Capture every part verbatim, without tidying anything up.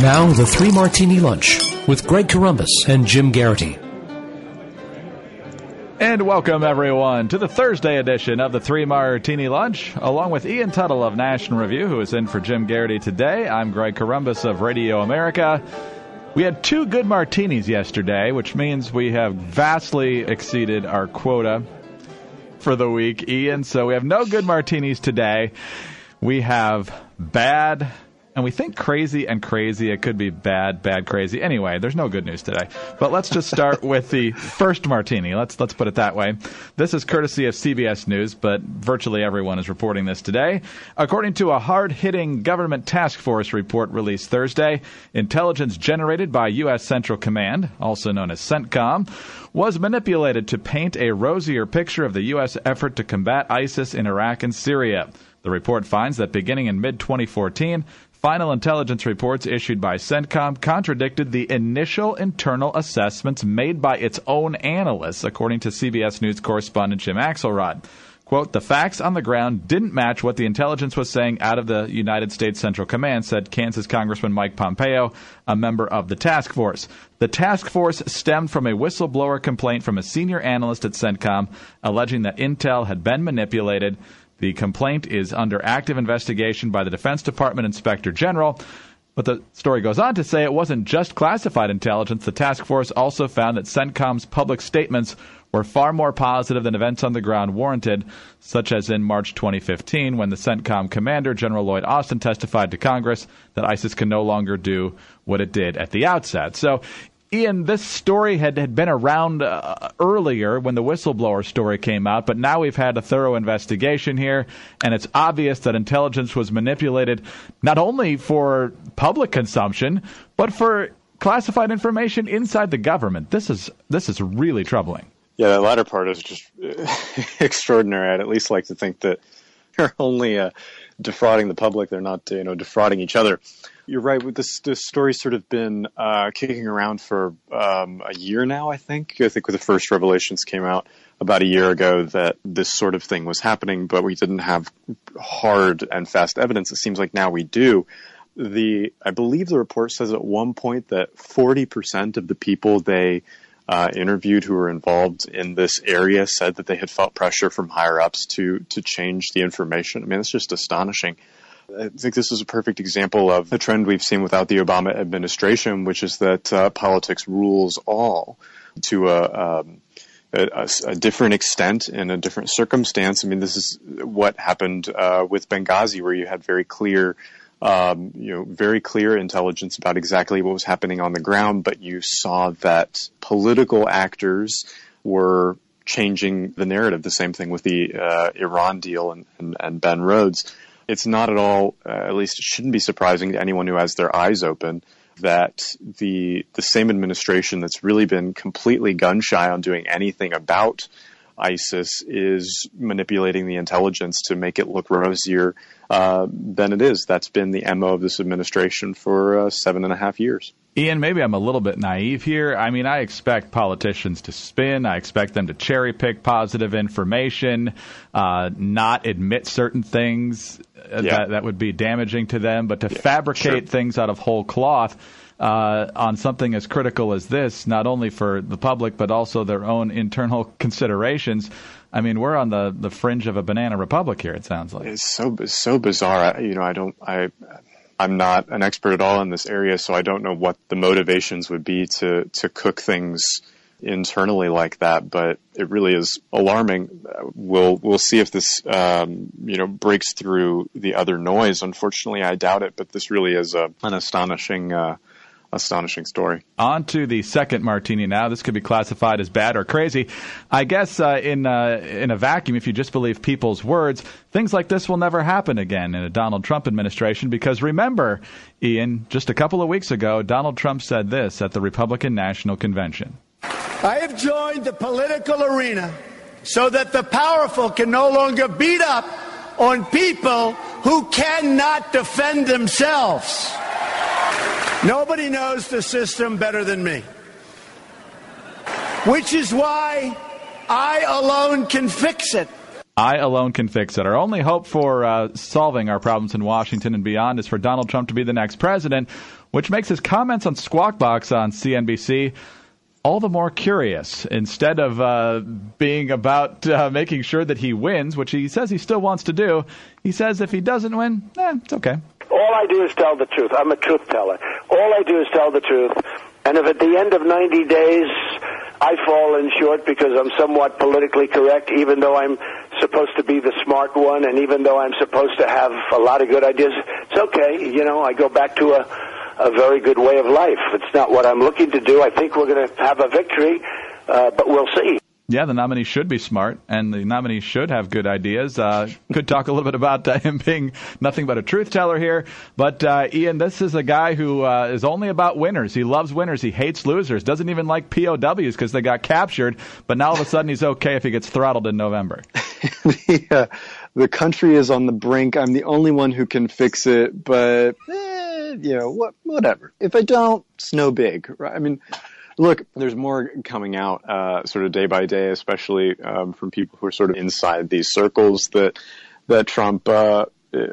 Now, the Three Martini Lunch with Greg Corombos and Jim Garrity. And welcome, everyone, to the Thursday edition of the Three Martini Lunch, along with Ian Tuttle of National Review, who is in for Jim Garrity today. I'm Greg Corombos of Radio America. We had two good martinis yesterday, which means we have vastly exceeded our quota for the week, Ian. So we have no good martinis today. We have bad... And we think crazy and crazy. It could be bad, bad, crazy. Anyway, there's no good news today. But let's just start with the first martini. Let's let's put it that way. This is courtesy of C B S News, but virtually everyone is reporting this today. According to a hard-hitting government task force report released Thursday, intelligence generated by U S Central Command, also known as CENTCOM, was manipulated to paint a rosier picture of the U S effort to combat ISIS in Iraq and Syria. The report finds that beginning in mid twenty fourteen, final intelligence reports issued by CENTCOM contradicted the initial internal assessments made by its own analysts, according to C B S News correspondent Jim Axelrod. Quote, the facts on the ground didn't match what the intelligence was saying out of the United States Central Command, said Kansas Congressman Mike Pompeo, a member of the task force. The task force stemmed from a whistleblower complaint from a senior analyst at CENTCOM alleging that intel had been manipulated. The complaint is under active investigation by the Defense Department Inspector General. But the story goes on to say it wasn't just classified intelligence. The task force also found that CENTCOM's public statements were far more positive than events on the ground warranted, such as in March twenty fifteen when the CENTCOM commander, General Lloyd Austin, testified to Congress that ISIS can no longer do what it did at the outset. So, Ian, this story had, had been around uh, earlier when the whistleblower story came out, but now we've had a thorough investigation here, and it's obvious that intelligence was manipulated not only for public consumption, but for classified information inside the government. This is this is really troubling. Yeah, that latter part is just extraordinary. I'd at least like to think that they're only uh, defrauding the public. They're not, you know, defrauding each other. You're right. This this story's sort of been uh, kicking around for um, a year now, I think. I think when the first revelations came out about a year ago that this sort of thing was happening, but we didn't have hard and fast evidence. It seems like now we do. The I believe the report says at one point that forty percent of the people they uh, interviewed who were involved in this area said that they had felt pressure from higher-ups to to change the information. I mean, it's just astonishing. I think this is a perfect example of a trend we've seen without the Obama administration, which is that uh, politics rules all to a, um, a, a different extent in a different circumstance. I mean, this is what happened uh, with Benghazi, where you had very clear, um, you know, very clear intelligence about exactly what was happening on the ground, but you saw that political actors were changing the narrative. The same thing with the uh, Iran deal and, and, and Ben Rhodes. It's not at all, uh, at least it shouldn't be surprising to anyone who has their eyes open, that the the same administration that's really been completely gun-shy on doing anything about ISIS is manipulating the intelligence to make it look rosier uh, than it is. That's been the M O of this administration for uh, seven and a half years. Ian, maybe I'm a little bit naive here. I mean, I expect politicians to spin. I expect them to cherry-pick positive information, uh, not admit certain things yeah. that, that would be damaging to them, but to yeah, fabricate sure. things out of whole cloth uh, on something as critical as this, not only for the public but also their own internal considerations. I mean, we're on the, the fringe of a banana republic here, it sounds like. It's so it's so bizarre. I, you know, I don't... I. I'm not an expert at all in this area, so I don't know what the motivations would be to, to cook things internally like that, but it really is alarming. We'll we'll see if this um, you know breaks through the other noise. Unfortunately, I doubt it, but this really is a, an astonishing uh, astonishing story. On to the second martini now. This could be classified as bad or crazy. I guess uh, in uh, in a vacuum, if you just believe people's words, things like this will never happen again in a Donald Trump administration, because remember, Ian, just a couple of weeks ago, Donald Trump said this at the Republican National Convention. I have joined the political arena so that the powerful can no longer beat up on people who cannot defend themselves. Nobody knows the system better than me, which is why I alone can fix it. I alone can fix it. Our only hope for uh, solving our problems in Washington and beyond is for Donald Trump to be the next president, which makes his comments on Squawk Box on C N B C all the more curious. Instead of uh, being about uh, making sure that he wins, which he says he still wants to do, he says if he doesn't win, eh, it's okay. All I do is tell the truth. I'm a truth teller. All I do is tell the truth. And if at the end of ninety days I fall in short because I'm somewhat politically correct, even though I'm supposed to be the smart one, and even though I'm supposed to have a lot of good ideas, it's okay. You know, I go back to a, a very good way of life. It's not what I'm looking to do. I think we're going to have a victory, uh, but we'll see. Yeah, the nominee should be smart, and the nominee should have good ideas. Uh, could talk a little bit about uh, him being nothing but a truth teller here. But, uh, Ian, this is a guy who uh, is only about winners. He loves winners. He hates losers. Doesn't even like P O Ws because they got captured. But now all of a sudden he's okay if he gets throttled in November. the, uh, the country is on the brink. I'm the only one who can fix it. But, eh, you know, what, whatever. If I don't, it's no big. Right? I mean... Look, there's more coming out uh, sort of day by day, especially um, from people who are sort of inside these circles, that that Trump uh,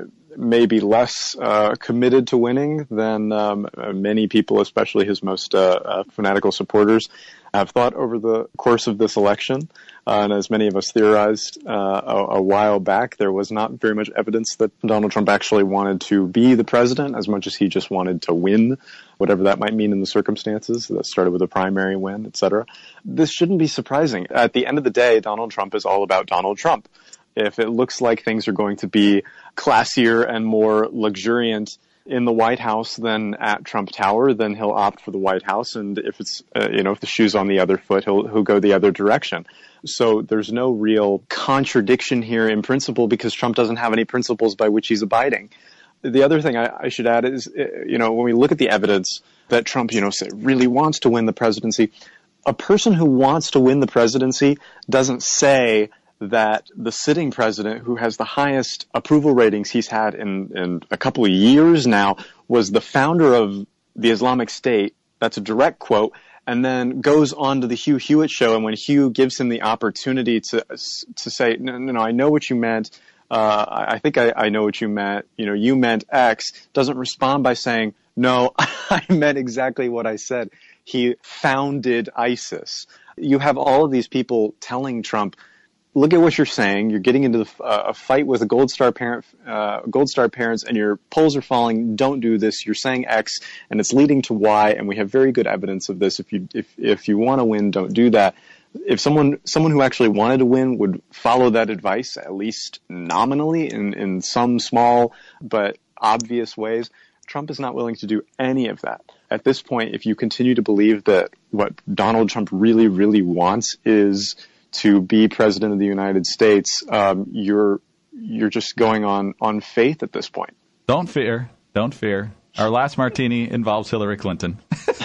may be less uh, committed to winning than um, many people, especially his most uh, uh, fanatical supporters, have thought over the course of this election. Uh, and as many of us theorized uh, a, a while back, there was not very much evidence that Donald Trump actually wanted to be the president as much as he just wanted to win, whatever that might mean in the circumstances. That started with a primary win, et cetera. This shouldn't be surprising. At the end of the day, Donald Trump is all about Donald Trump. If it looks like things are going to be classier and more luxuriant in the White House than at Trump Tower, then he'll opt for the White House. And if it's, uh, you know, if the shoe's on the other foot, he'll, he'll go the other direction. So there's no real contradiction here in principle because Trump doesn't have any principles by which he's abiding. The other thing I, I should add is, you know, when we look at the evidence that Trump, you know, really wants to win the presidency, a person who wants to win the presidency doesn't say that the sitting president, who has the highest approval ratings he's had in, in a couple of years now, was the founder of the Islamic State. That's a direct quote. And then goes on to the Hugh Hewitt show. And when Hugh gives him the opportunity to to say, no, no, no, I know what you meant. Uh, I think I, I know what you meant. You know, you meant X. Doesn't respond by saying, no, I meant exactly what I said. He founded ISIS. You have all of these people telling Trump, look at what you're saying. You're getting into the, uh, a fight with a Gold Star parent, uh, Gold Star parents, and your polls are falling. Don't do this. You're saying X, and it's leading to Y, and we have very good evidence of this. If you if if you want to win, don't do that. If someone someone who actually wanted to win would follow that advice, at least nominally, in in some small but obvious ways, Trump is not willing to do any of that. At this point, if you continue to believe that what Donald Trump really, really wants is to be president of the United States, um, you're you're just going on, on faith at this point. Don't fear. Don't fear. Our last martini involves Hillary Clinton.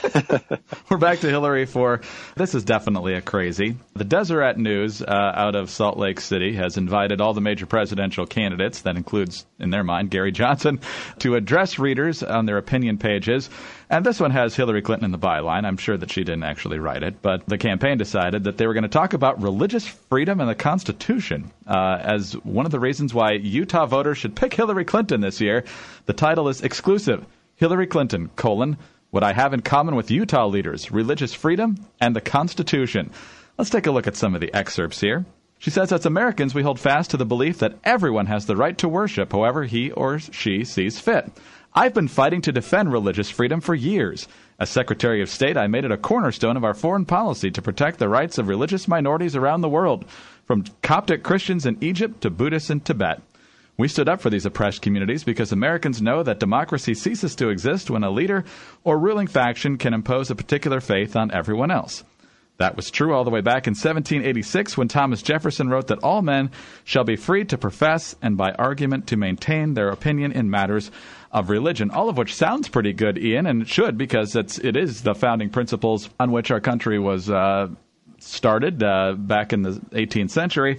We're back to Hillary for, this is definitely a crazy. The Deseret News uh, out of Salt Lake City has invited all the major presidential candidates, that includes, in their mind, Gary Johnson, to address readers on their opinion pages. And this one has Hillary Clinton in the byline. I'm sure that she didn't actually write it, but the campaign decided that they were going to talk about religious freedom and the Constitution uh, as one of the reasons why Utah voters should pick Hillary Clinton this year. The title is exclusive. Hillary Clinton, colon, what I have in common with Utah leaders, religious freedom and the Constitution. Let's take a look at some of the excerpts here. She says, as Americans, we hold fast to the belief that everyone has the right to worship however he or she sees fit. I've been fighting to defend religious freedom for years. As Secretary of State, I made it a cornerstone of our foreign policy to protect the rights of religious minorities around the world, from Coptic Christians in Egypt to Buddhists in Tibet. We stood up for these oppressed communities because Americans know that democracy ceases to exist when a leader or ruling faction can impose a particular faith on everyone else. That was true all the way back in seventeen eighty-six when Thomas Jefferson wrote that all men shall be free to profess and by argument to maintain their opinion in matters of religion, all of which sounds pretty good, Ian, and it should, because it's, it is the founding principles on which our country was uh, started uh, back in the eighteenth century.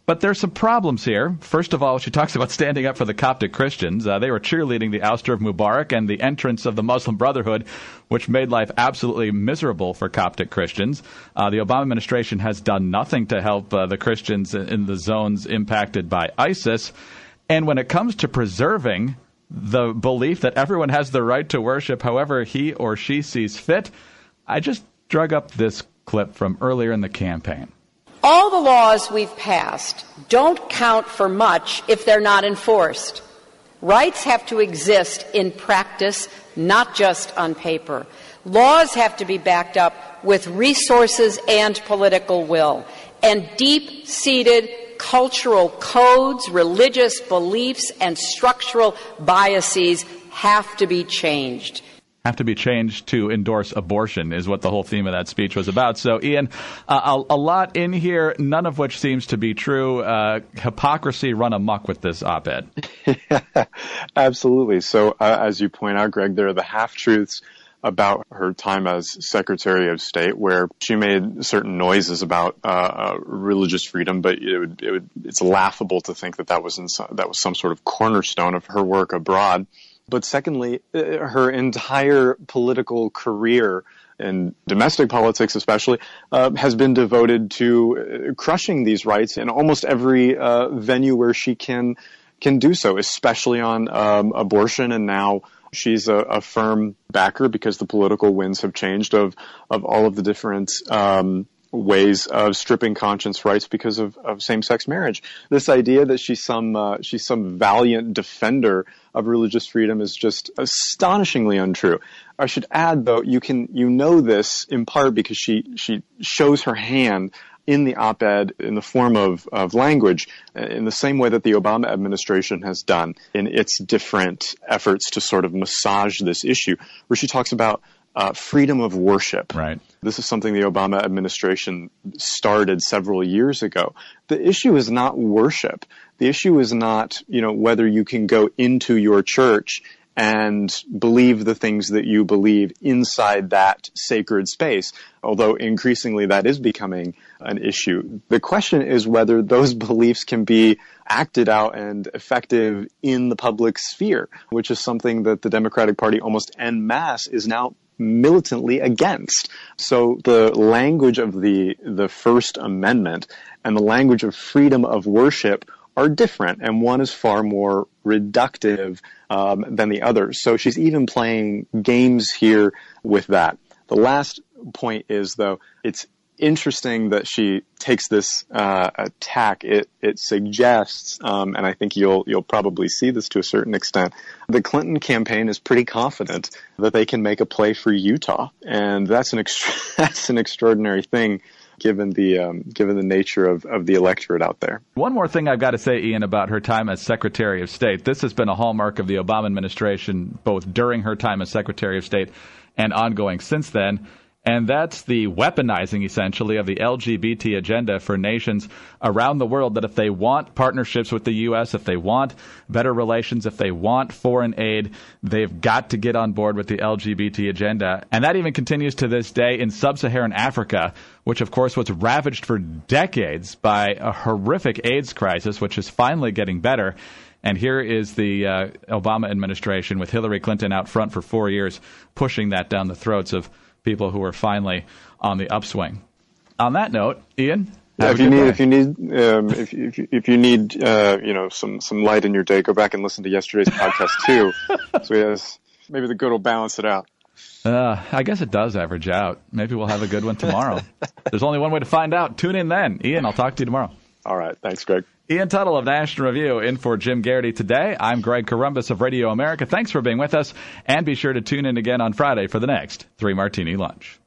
But there's some problems here. First of all, she talks about standing up for the Coptic Christians. Uh, they were cheerleading the ouster of Mubarak and the entrance of the Muslim Brotherhood, which made life absolutely miserable for Coptic Christians. Uh, the Obama administration has done nothing to help uh, the Christians in the zones impacted by ISIS. And when it comes to preserving the belief that everyone has the right to worship however he or she sees fit, I just drug up this clip from earlier in the campaign. All the laws we've passed don't count for much if they're not enforced. Rights have to exist in practice, not just on paper. Laws have to be backed up with resources and political will. And deep-seated cultural codes, religious beliefs, and structural biases have to be changed. Have to be changed to endorse abortion is what the whole theme of that speech was about. So, Ian, uh, a, a lot in here, none of which seems to be true. Uh, hypocrisy run amok with this op-ed. Yeah, absolutely. So, uh, as you point out, Greg, there are the half-truths about her time as Secretary of State, where she made certain noises about uh, uh, religious freedom, but it would, it would, it's laughable to think that that was in some, that was some sort of cornerstone of her work abroad. But secondly, her entire political career in domestic politics especially, uh, has been devoted to crushing these rights in almost every uh, venue where she can can do so, especially on um, abortion. And now she's a, a firm backer, because the political winds have changed, of of all of the different um ways of stripping conscience rights because of, of same-sex marriage. This idea that she's some uh, she's some valiant defender of religious freedom is just astonishingly untrue. I should add, though, you can you know this in part because she she shows her hand in the op-ed in the form of, of language, in the same way that the Obama administration has done in its different efforts to sort of massage this issue, where she talks about Uh, freedom of worship. Right. This is something the Obama administration started several years ago. The issue is not worship. The issue is not, you know, whether you can go into your church and believe the things that you believe inside that sacred space, although increasingly that is becoming an issue. The question is whether those beliefs can be acted out and effective in the public sphere, which is something that the Democratic Party almost en masse is now militantly against. So the language of the the First Amendment and the language of freedom of worship are different, and one is far more reductive um, than the other. So she's even playing games here with that. The last point is, though, it's interesting that she takes this uh, attack. It it suggests, um, and I think you'll you'll probably see this to a certain extent, the Clinton campaign is pretty confident that they can make a play for Utah, and that's an ext- that's an extraordinary thing, given the um, given the nature of, of the electorate out there. One more thing I've got to say, Ian, about her time as Secretary of State. This has been a hallmark of the Obama administration, both during her time as Secretary of State and ongoing since then. And that's the weaponizing, essentially, of the L G B T agenda for nations around the world, that if they want partnerships with the U S, if they want better relations, if they want foreign aid, they've got to get on board with the L G B T agenda. And that even continues to this day in sub-Saharan Africa, which, of course, was ravaged for decades by a horrific AIDS crisis, which is finally getting better. And here is the uh, Obama administration, with Hillary Clinton out front for four years, pushing that down the throats of people who are finally on the upswing. On that note, Ian, yeah, if you need, if you need, um, if if you, if you need, uh, you know, some some light in your day, go back and listen to yesterday's podcast too. So yes, maybe the good will balance it out. Uh, I guess it does average out. Maybe we'll have a good one tomorrow. There's only one way to find out. Tune in then. Ian, I'll talk to you tomorrow. All right. Thanks, Greg. Ian Tuttle of National Review in for Jim Garrity today. I'm Greg Corombos of Radio America. Thanks for being with us, and be sure to tune in again on Friday for the next Three Martini Lunch.